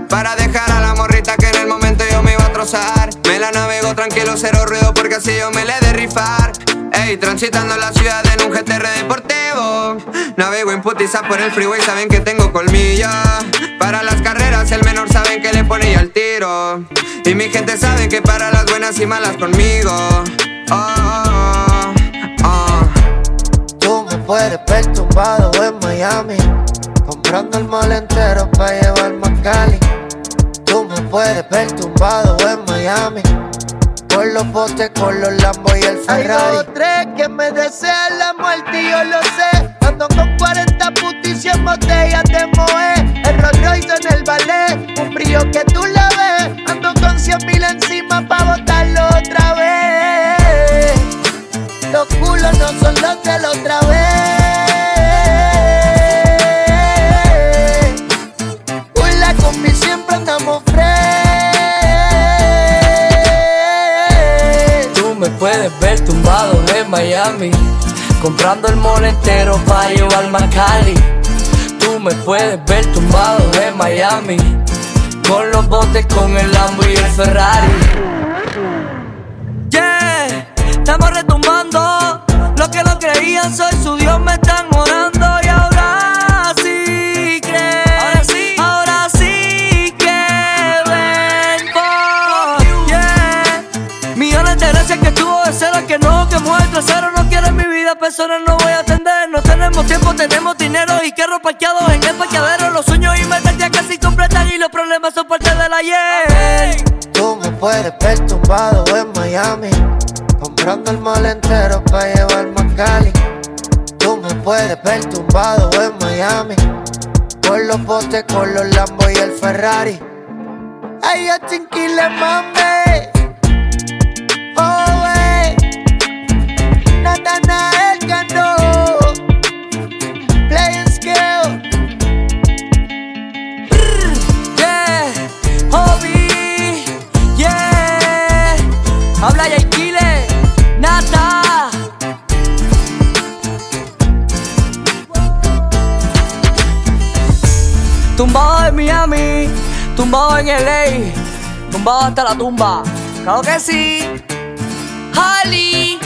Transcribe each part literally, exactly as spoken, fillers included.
para dejar a la morrita que en el momento yo me iba a trozar. Me la navego tranquilo, cero ruido, porque así yo me le he de rifar. Ey, transitando la ciudad en un G T R deportivo. Navego en putiza por el freeway, saben que tengo colmillo. Para las carreras el menor saben que le ponía el tiro. Y mi gente sabe que para las buenas y malas conmigo. Oh, oh, oh, oh. Tú me puedes ver tumbado en Miami, comprando el mall entero pa' llevarme a Cali. Tú me puedes ver tumbado en Miami, con los botes, con los Lambo y el Ferrari. Hay dos o tres que me desean la muerte y yo lo sé. Ando con cuarenta putis y cien botellas de Moe. El Rolls Royce en el ballet, un brillo que tú la ves. Ando con cien mil encima pa' botarlo otra vez. Los culos no son los de la otra vez. Con la combi siempre andamos fresh. Me puedes ver tumbado en Miami, comprando el mall entero pa' llevarme a Cali. Tú me puedes ver tumbado en Miami, con los botes, con el Lambo y el Ferrari. Yeah, estamos retumbando. Los que no creían, soy su Dios, me están orando. Y ahora sí que, ahora sí, ahora sí que vengo. Yeah, millones de gracias que estuvo de cero, que no, que mueve el trasero. No quiero en mi vida personas, no voy a atender. No tenemos tiempo, tenemos dinero y carros parqueados en el parqueadero. Los sueños y metas ya casi completan y los problemas son parte del ayer. Tú me puedes ver tumbado en Miami, comprando el mall entero pa' llevarme a Cali. Tú me puedes ver tumbado en Miami, con los botes, con los Lambo y el Ferrari. Ay, a chinquile, mame. Oh, wey. Nada, nada, el ganó. Playing skill. Yeah, hobby. Yeah, habla ya Kile, nada. Tumbado en Miami, tumbado en L A, tumbado hasta la tumba. Claro que sí. Holly.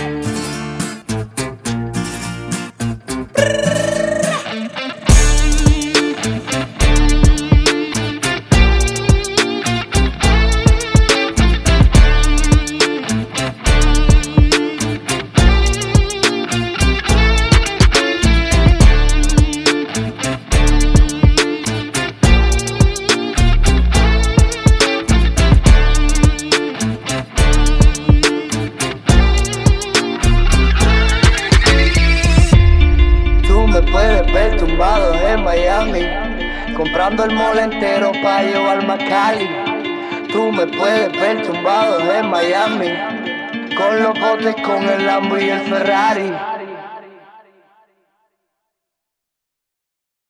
Puedes ver tumbado en Miami, comprando el mall entero pa' llevarme a Cali. Tú me puedes ver tumbado en Miami, con los botes, con el Lambo y el Ferrari.